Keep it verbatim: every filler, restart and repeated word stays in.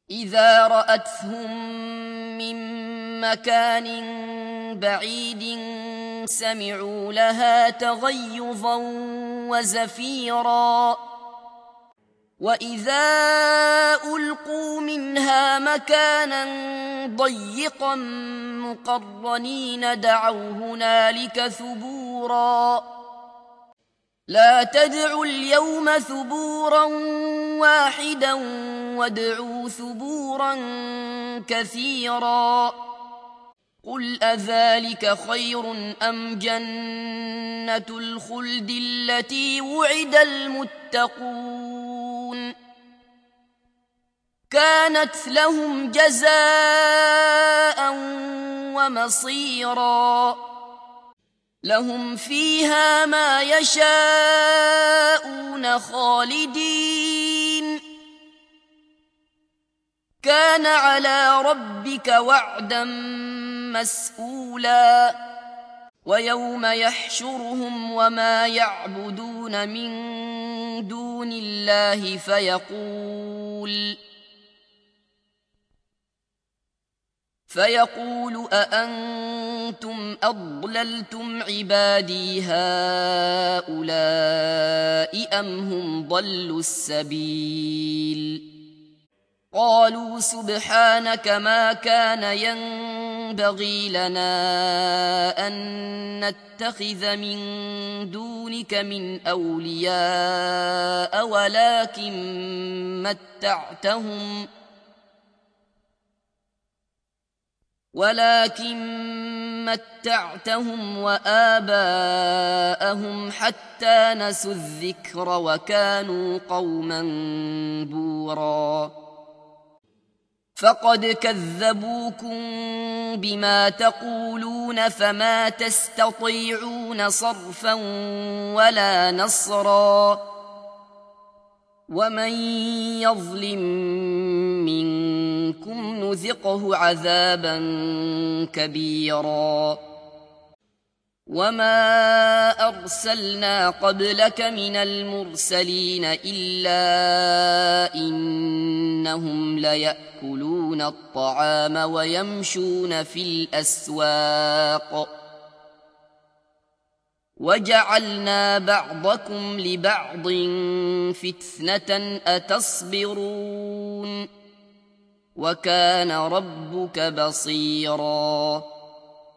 إذا رأتهم من مكان بعيد سمعوا لها تغيظا وزفيرا وإذا ألقوا منها مكانا ضيقا مقرنين دعوا هنالك ثبورا لا تدعوا اليوم ثبورا واحدا وادعوا ثبورا كثيرا قل أذلك خير أم جنة الخلد التي وعد المتقون كانت لهم جزاء ومصيرا لهم فيها ما يشاءون خالدين كان على ربك وعدا مسئولا ويوم يحشرهم وما يعبدون من دون الله فيقول فيقول أأنتم أضللتم عبادي هؤلاء أم هم ضلوا السبيل قالوا سبحانك ما كان ينبغي لنا أن نتخذ من دونك من أولياء ولكن متعتهم ولكن متعتهم وآباءهم حتى نسوا الذكر وكانوا قوما بورا فقد كذبوكم بما تقولون فما تستطيعون صرفا ولا نصرا ومن يظلم منكم نذقه عذابا كبيرا وما أرسلنا قبلك من المرسلين إلا إنهم ليأكلون الطعام ويمشون في الأسواق وجعلنا بعضكم لبعض فتنة أتصبرون وكان ربك بصيراً